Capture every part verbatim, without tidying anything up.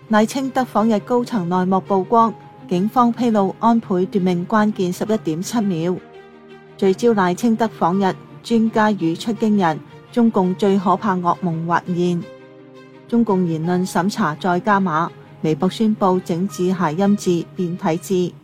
賴清德訪日高層內幕曝光，警方披露安倍奪命關鍵十一點七秒，聚焦賴清德訪日，專家語出驚人，中共最可怕噩夢或現。中共言論審查再加碼，微博宣布整治諧音字、變體字。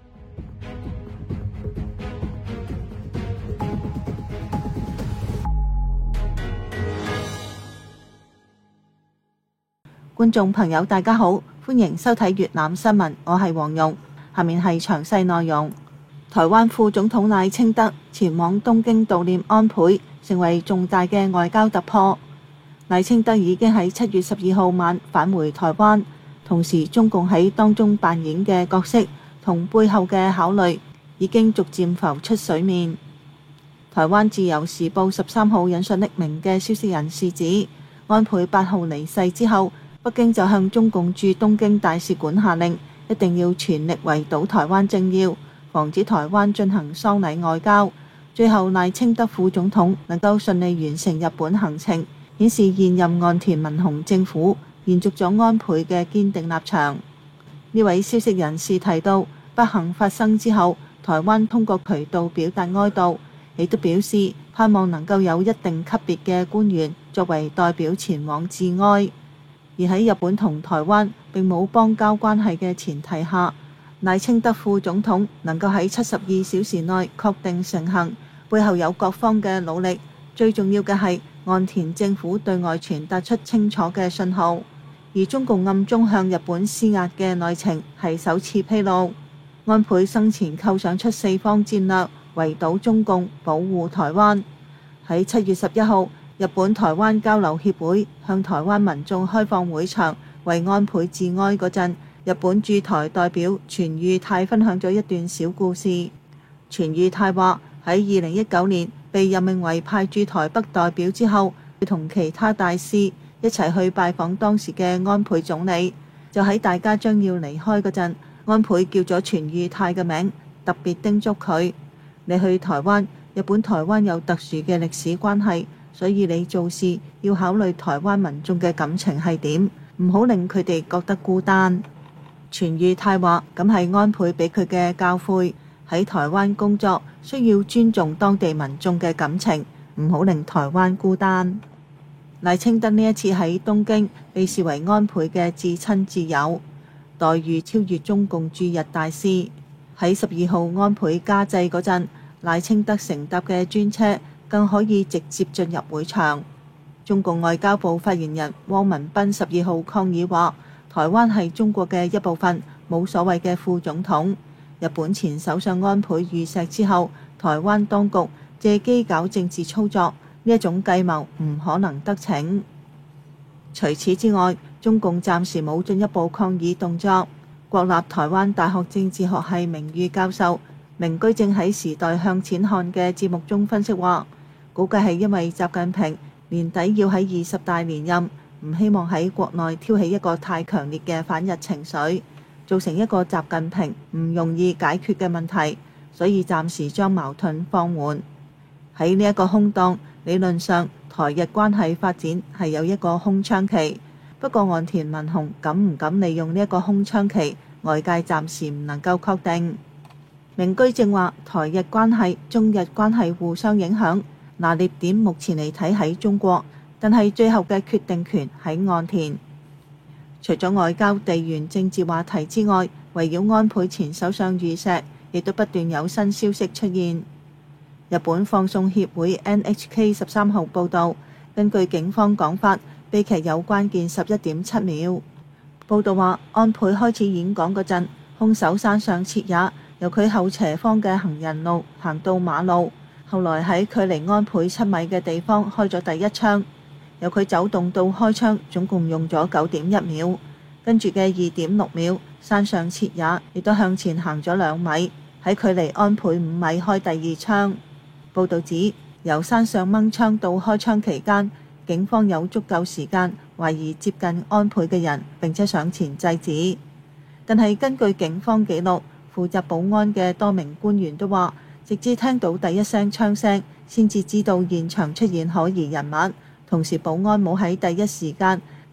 觀眾朋友大家好，歡迎收睇粵覽新聞，我係黃蓉。下面係詳細內容。台灣副總統賴清德前往東京悼念安倍，成為重大嘅外交突破。賴清德已經喺七月十二號晚返回台灣，同時中共喺當中扮演嘅角色同背後嘅考慮已經逐漸浮出水面。台灣自由時報十三號引述匿名嘅消息人士指，安倍八號離世之後，北京就向中共駐東京大使館下令，一定要全力圍堵台灣政要，防止台灣進行喪禮外交。最後賴清德副總統能夠順利完成日本行程，顯示現任岸田文雄政府延續咗安倍嘅堅定立場。呢位消息人士提到，不幸發生之後，台灣通過渠道表達哀悼，亦都表示盼望能夠有一定級別嘅官員作為代表前往致哀。而喺日本同台灣並冇邦交關係嘅前提下，賴清德副總統能夠喺七十二小時內確定成行，背後有各方嘅努力。最重要嘅係岸田政府對外傳達出清楚嘅信號，而中共暗中向日本施壓嘅內情係首次披露。安倍生前構想出四方戰略，圍堵中共，保護台灣。喺七月十一號，日本台灣交流協會向台灣民眾開放會場為安倍致哀嗰陣，日本駐台代表全裕泰分享咗一段小故事。全裕泰話喺二零一九年被任命為派駐台北代表之後，佢同其他大使一齊去拜訪當時嘅安倍總理，就喺大家將要離開嗰陣，安倍叫咗全裕泰嘅名，特別叮囑佢：你去台灣，日本台灣有特殊嘅歷史關係，所以你做事要考慮台灣民眾嘅感情係點，唔好令佢哋覺得孤單。全裕泰話：咁係安倍俾佢嘅教誨，喺台灣工作需要尊重當地民眾嘅感情，唔好令台灣孤單。賴清德呢一次喺東京被視為安倍嘅至親至友，待遇超越中共駐日大使。喺十二號安倍加祭嗰陣，賴清德乘搭嘅專車更可以直接進入會場。中共外交部發言人汪文斌十二號抗議話：台灣係中國嘅一部分，冇所謂嘅副總統。日本前首相安倍遇刺之後，台灣當局借機搞政治操作，呢一種計謀唔可能得逞。除此之外，中共暫時冇進一步抗議動作。國立台灣大學政治學系名譽教授明居正喺《時代向前看》嘅節目中分析話，估計係因為習近平年底要喺二十大連任，唔希望喺國內挑起一個太強烈嘅反日情緒，造成一個習近平唔容易解決嘅問題，所以暫時將矛盾放緩。喺呢一個空檔，理論上台日關係發展係有一個空窗期，不過岸田文雄敢唔敢利用呢一個空窗期，外界暫時唔能夠確定。明居正話，台日關係、中日關係互相影響，拿捏點目前嚟睇喺中國，但係最後嘅決定權喺岸田。除咗外交地緣政治話題之外，圍繞安倍前首相遇刺，亦都不斷有新消息出現。日本放送協會 N H K 十三號報導，根據警方講法，悲劇有關鍵十一點七秒。報導話，安倍開始演講嗰陣，兇手山上徹也由佢後斜方嘅行人路行到馬路，後來喺距離安倍七米嘅地方開咗第一槍，由佢走動到開槍總共用咗九點一秒，跟住嘅二點六秒，山上徹也亦都向前行咗兩米，喺距離安倍五米開第二槍。報導指，由山上掹槍到開槍期間，警方有足夠時間懷疑接近安倍嘅人，並且上前制止。但係根據警方記錄，負責保安嘅多名官員都話，直至聽到第一聲槍聲，先至知道現場出現可疑人物。同時保安冇喺第一時間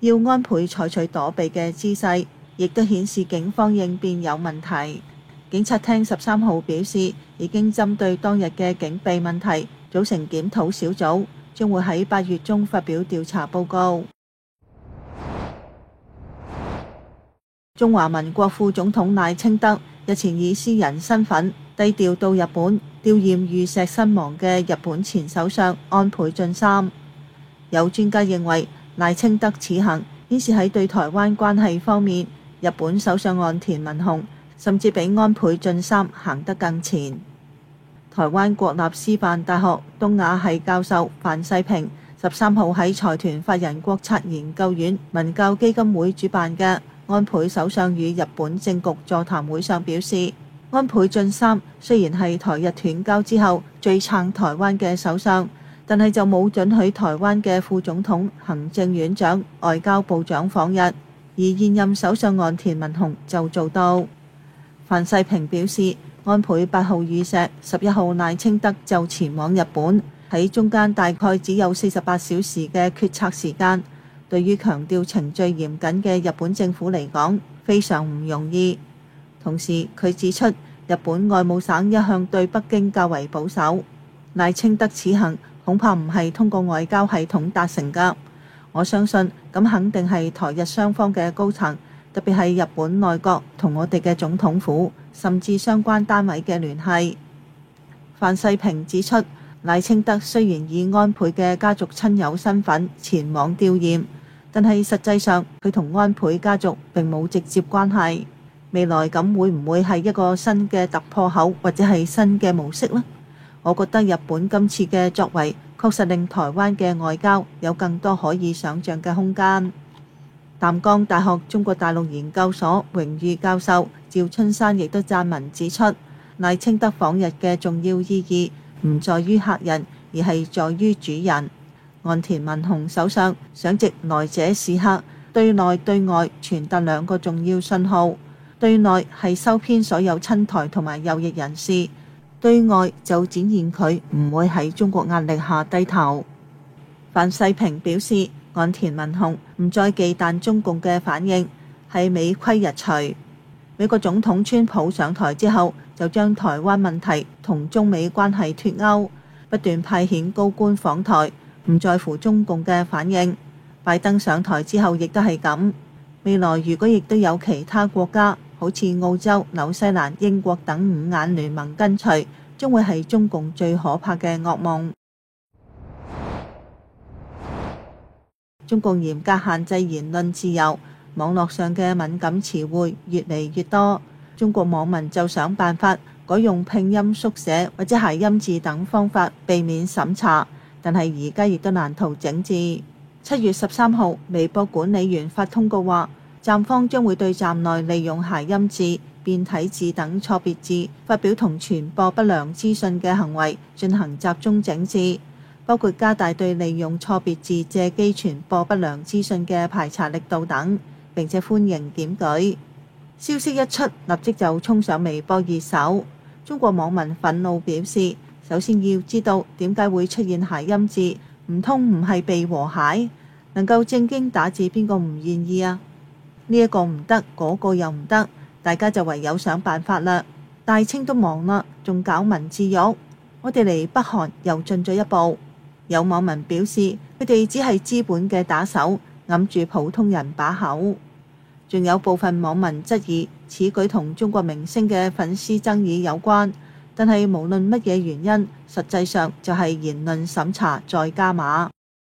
要安倍採取躲避嘅姿勢，亦都顯示警方應變有問題。警察廳十三號表示，已經針對當日嘅警備問題組成檢討小組，將會喺八月中發表調查報告。中華民國副總統賴清德日前以私人身份低調到日本弔唁遇刺身亡嘅日本前首相安倍晉三。有專家認為，賴清德此行顯示喺對台灣關係方面，日本首相岸田文雄甚至比安倍晉三行得更前。台灣國立師範大學東亞系教授范世平十三號喺財團法人國策研究院文教基金會主辦嘅安倍首相與日本政局座談會上表示，安倍晉三雖然係台日斷交之後最撐台灣嘅首相，但係就冇准許台灣嘅副總統、行政院長、外交部長訪日，而現任首相岸田文雄就做到。范世平表示，安倍八號遇刺，十一號賴清德就前往日本，喺中間大概只有四十八小時嘅決策時間。對於強調程序嚴謹嘅日本政府嚟講，非常唔容易。同時，佢指出，日本外務省一向對北京較為保守，賴清德此行恐怕唔係通過外交系統達成㗎。我相信咁肯定係台日雙方嘅高層，特別係日本內閣同我哋嘅總統府，甚至相關單位嘅聯繫。范世平指出，賴清德雖然以安倍嘅家族親友身份前往弔唁，但係實際上佢同安倍家族並冇直接關係。未來咁會唔會係一個新嘅突破口，或者係新嘅模式呢？我覺得日本今次嘅作為確實令台灣嘅外交有更多可以想像嘅空間。淡江大學中國大陸研究所榮譽教授趙春山亦都撰文指出，賴清德訪日嘅重要意義唔在於客人，而係在於主人。岸田文雄首相想藉來者是客，對內對外傳達兩個重要信號。對內係收編所有親台同埋右翼人士，對外就展現佢唔會喺中國壓力下低頭。范世平表示，岸田文雄唔再忌憚中共嘅反應，係美規日除。美國總統川普上台之後，就將台灣問題同中美關係脫鈎，不斷派遣高官訪台，唔在乎中共嘅反應。拜登上台之後亦都係咁。未來如果亦都有其他國家，好似澳洲、紐西蘭、英國等五眼聯盟跟隨，將會係中共最可怕嘅噩夢。中共嚴格限制言論自由，網絡上嘅敏感詞彙越嚟越多，中國網民就想辦法改用拼音縮寫或者諧音字等方法避免審查，但係而家亦都難逃整治。七月十三號，微博管理員發通告話，站方將會對站內利用諧音字、變體字等錯別字發表同傳播不良資訊嘅行為進行集中整治，包括加大對利用錯別字借機傳播不良資訊嘅排查力度等，並且歡迎檢舉。消息一出，立即就衝上微博熱搜。中國網民憤怒表示，首先要知道點解會出現諧音字，唔通唔係被和諧？能夠正經打字邊個唔願意啊？呢一個唔得，嗰個又唔得，大家就唯有想辦法啦。大清都忙啦，仲搞文字獄，我哋離北韓又進咗一步。有網民表示，佢哋只係資本嘅打手，揞住普通人把口。仲有部分網民質疑此舉同中國明星嘅粉絲爭議有關，但係無論乜嘢原因，實際上就係言論審查再加碼。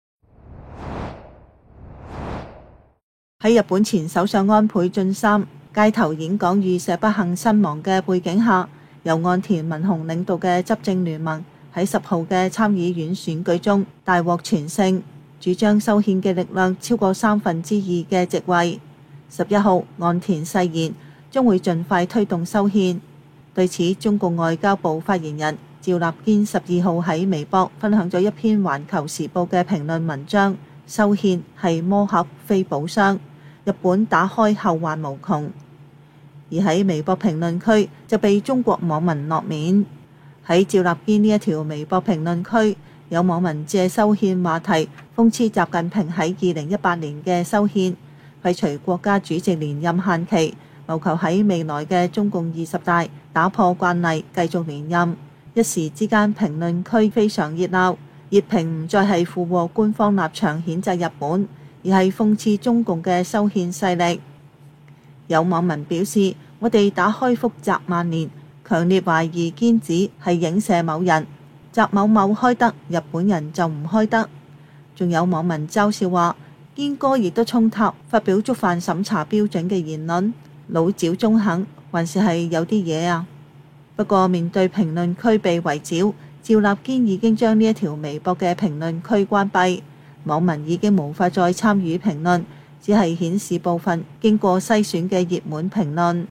喺日本前首相安倍晉三街頭演講遇刺不幸身亡嘅背景下，由岸田文雄領導嘅執政聯盟喺十號嘅參議院選舉中大獲全勝，主張修憲嘅力量超過三分之二嘅席位。十一號，岸田誓言將會盡快推動修憲。對此，中共外交部發言人趙立堅十二號喺微博分享咗一篇《環球時報》嘅評論文章，修憲係魔盒非寶箱，日本打開後患無窮。而喺微博評論區就被中國網民落面。喺趙立堅呢一條微博評論區， 有網民借修憲話題諷刺習近平喺二零一八年嘅修憲，廢除國家主席連任限期，謀求喺未來嘅中共二十大打破慣例繼續連任。一時之間評論區非常熱鬧，熱評唔再係附和官方立場譴責日本，而係諷刺中共嘅修憲勢力。有網民表示：我哋打開福習萬年，強烈懷疑堅子係影射某人，習某某開得，日本人就唔開得。仲有網民嘲笑話：堅哥亦都衝塔發表觸犯審查標準嘅言論，老趙中肯還是係有啲嘢啊！不過面對評論區被圍剿，趙立堅已經將呢一條微博嘅評論區關閉，網民已經無法再參與評論，只係顯示部分經過篩選嘅熱門評論。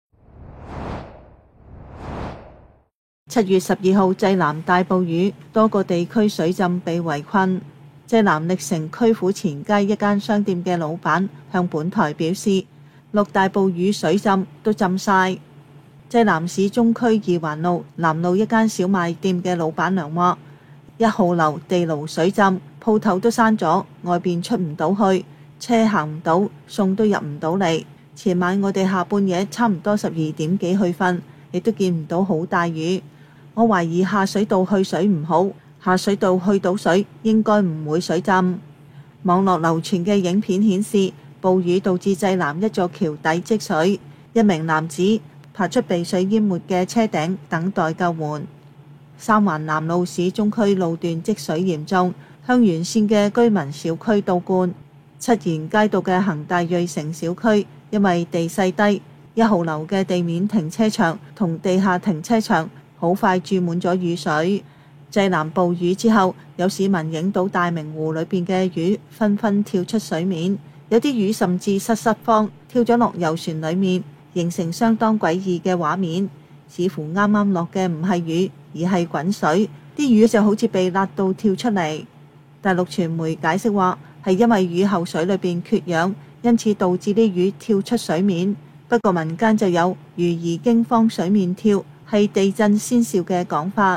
七月十二號，濟南大暴雨，多個地區水浸被圍困。濟南歷城區府前街一間商店嘅老闆向本台表示，落大暴雨水浸都浸晒。濟南市中區二環路南路一間小賣店嘅老闆娘話：一號樓地牢水浸，鋪頭都閂咗，外邊出唔到去，車行唔到，餸都入唔到嚟。前晚我哋下半夜差唔多十二點幾去瞓，亦都見唔到好大雨。我懷疑下水道去水唔好，下水道去到水應該唔會水浸。網絡流傳嘅影片顯示，暴雨導致濟南一座橋底積水，一名男子爬出被水淹沒嘅車頂等待救援。三環南路市中區路段積水嚴重，香園線嘅居民小區倒灌。七賢街道嘅恒大瑞城小區因為地勢低，一號樓嘅地面停車場同地下停車場好快注滿咗雨水。濟南暴雨之後，有市民影到大明湖裏邊嘅魚紛紛跳出水面，有啲魚甚至失失慌跳咗落遊船裏面，形成相當詭異嘅畫面，似乎啱啱落嘅唔係雨，而係滾水，啲魚就好似被辣到跳出嚟。大陸傳媒解釋話，係因為雨後水裏邊缺氧，因此導致啲魚跳出水面。不過民間就有魚兒驚慌水面跳，係地震先兆嘅講法。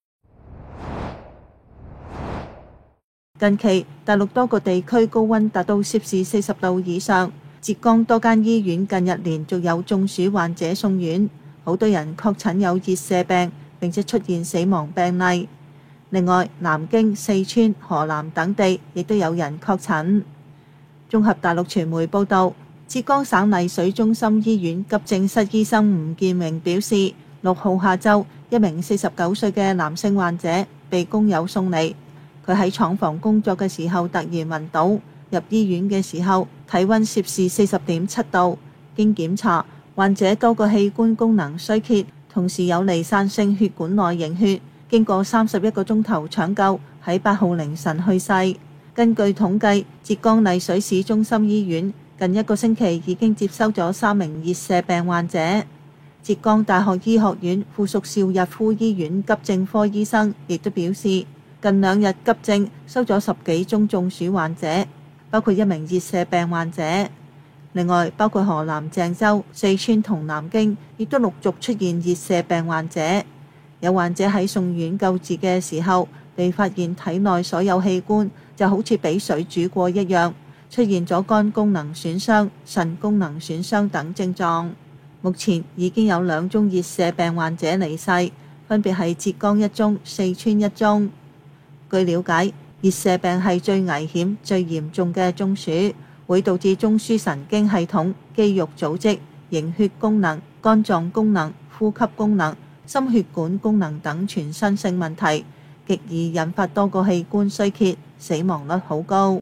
近期大陸多個地區高溫達到攝氏四十度以上，浙江多間醫院近日連續有中暑患者送院，好多人確診有熱射病，並且出現死亡病例。另外，南京、四川、河南等地亦都有人確診。綜合大陸傳媒報導，浙江省麗水中心醫院急症室醫生吳建榮表示，六號下晝，一名四十九歲嘅男性患者被工友送嚟。佢喺廠房工作嘅時候突然暈倒，入醫院嘅時候體温攝氏四十點七度。經檢查，患者多個器官功能衰竭，同時有離散性血管內凝血。經過三十一個鐘頭搶救，喺八號凌晨去世。根據統計，浙江麗水市中心醫院近一個星期已經接收咗三名熱射病患者。浙江大學醫學院附屬邵逸夫醫院急症科醫生亦都表示，近兩日急症收咗十幾宗中暑患者，包括一名熱射病患者。另外，包括河南鄭州、四川同南京，亦都陸續出現熱射病患者。有患者喺送院救治嘅時候，被發現體內所有器官就好似俾水煮過一樣，出現咗肝功能損傷、腎功能損傷等症狀。目前已經有兩宗熱射病患者離世，分別係浙江一宗、四川一宗。據了解，熱射病係最危險、最嚴重嘅中暑，會導致中樞神經系統、肌肉組織、凝血功能、肝臟功能、呼吸功能、心血管功能等全身性問題，極易引發多個器官衰竭，死亡率好高。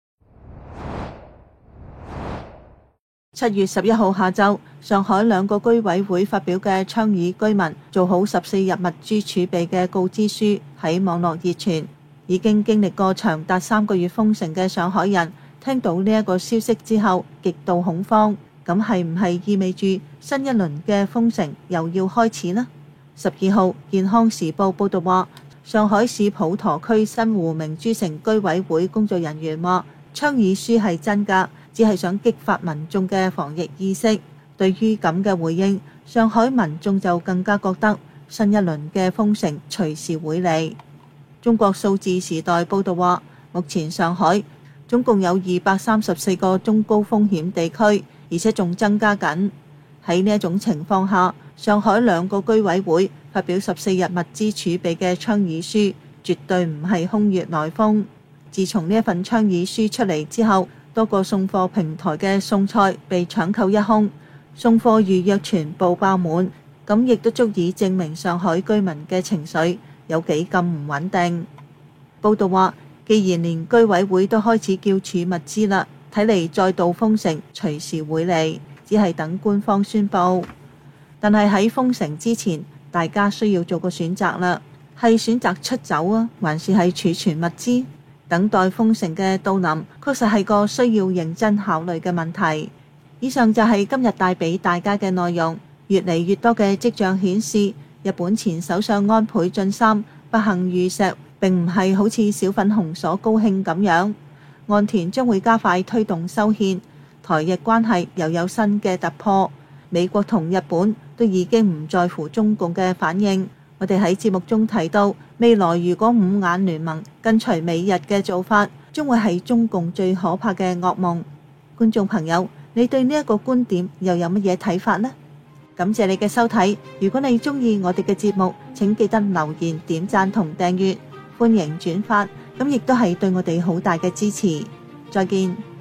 七月十一號下晝，上海兩個居委會發表嘅倡議居民做好十四日物資儲備嘅告知書喺網絡熱傳。已經經歷過長達三個月封城嘅上海人，聽到呢一個消息之後極度恐慌。咁係唔係意味住新一輪嘅封城又要開始呢？十二號健康時報報道話，上海市普陀區新湖明珠城居委會工作人員話，倡議書係真㗎，只係想激發民眾嘅防疫意識。對於咁嘅回應，上海民眾就更加覺得新一輪嘅封城隨時會嚟。 中國數字時代報道話，目前上海總共有二百三十四個中高風險地區，而且仲增加緊。喺呢一種情況下，上海兩個居委會發表十四日物資儲備嘅倡議書，絕對唔係空穴來風。自從呢一份倡議書出嚟之後，多個送貨平台嘅送菜被搶購一空，送貨預約全部爆滿，咁亦都足以證明上海居民嘅情緒有幾咁唔穩定。報道話，既然連居委會都開始叫儲物資啦，睇嚟再度封城隨時會嚟，只係等官方宣佈。但係喺封城之前，大家需要做個選擇啦，係選擇出走啊，還是係儲存物資？等待封城嘅到臨，確實係個需要認真考慮嘅問題。以上就係今日帶俾大家嘅內容。越嚟越多嘅跡象顯示，日本前首相安倍晉三不幸遇刺，並唔係好似小粉紅所高興咁樣。岸田將會加快推動修憲，台日關係又有新嘅突破。美國同日本都已經唔在乎中共嘅反應。我哋喺節目中提到，未來如果五眼聯盟跟隨美日嘅做法，將會係中共最可怕嘅噩夢。觀眾朋友，你對呢一個觀點又有乜嘢睇法呢？感謝你嘅收睇，如果你鍾意我哋嘅節目，請記得留言、點讚同訂閱，歡迎轉發，咁亦都係對我哋好大嘅支持。再見。